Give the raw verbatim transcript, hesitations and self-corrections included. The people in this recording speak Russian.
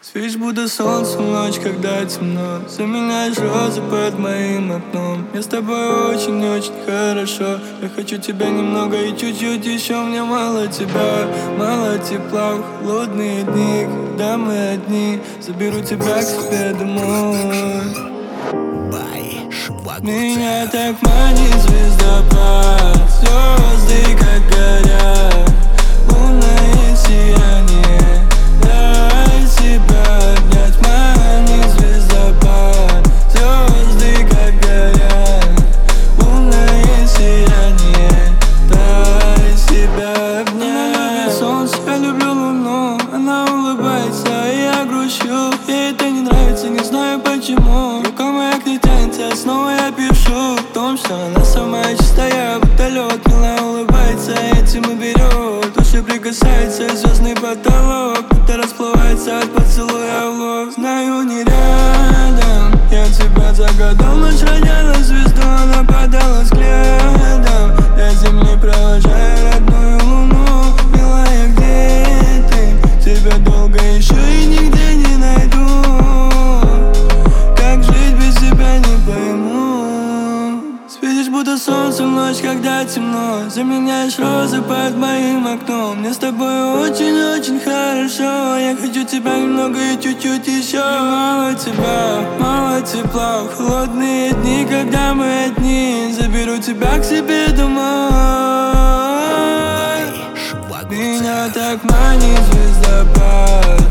Спишь, будто солнце в ночь, когда темно. Заменяешь розы под моим окном. Мне с тобой очень-очень хорошо. Я хочу тебя немного и чуть-чуть еще. Мне мало тебя, мало тепла. В холодные дни, когда мы одни, заберу тебя к себе домой. Меня так манит звездопад. Звезды как горят, лунное сияние. Дай себя обнять, манит звездопад. Звезды как горят, лунное сияние. Дай себя обнять. Она любит солнце, я люблю луну. Она улыбается, и я грущу. Ей это не нравится, не знаю почему. Рука моя к ней тянется, снова я пишу в том, что она сама чистая, будто лед. Милая улыбается, этим и берет. Души прикасается звездный потолок, будто расплывается от поцелуя в лоб. Знаю, не рядом, я тебя загадал. Ночь роняла звезду, она падала взглядом. До земли провожая родную луну. Милая, где ты? Тебя долго ищу и нигде не найду. Как жить без тебя, не пойму. Светишь, будто солнце в ночь, когда темно. Заменяешь розы под моим окном. Мне с тобой очень-очень хорошо. Я хочу тебя немного и чуть-чуть еще. Мало тебя, мало тепла. В холодные дни, когда мы одни, заберу тебя к себе домой. Меня так манит звездопад.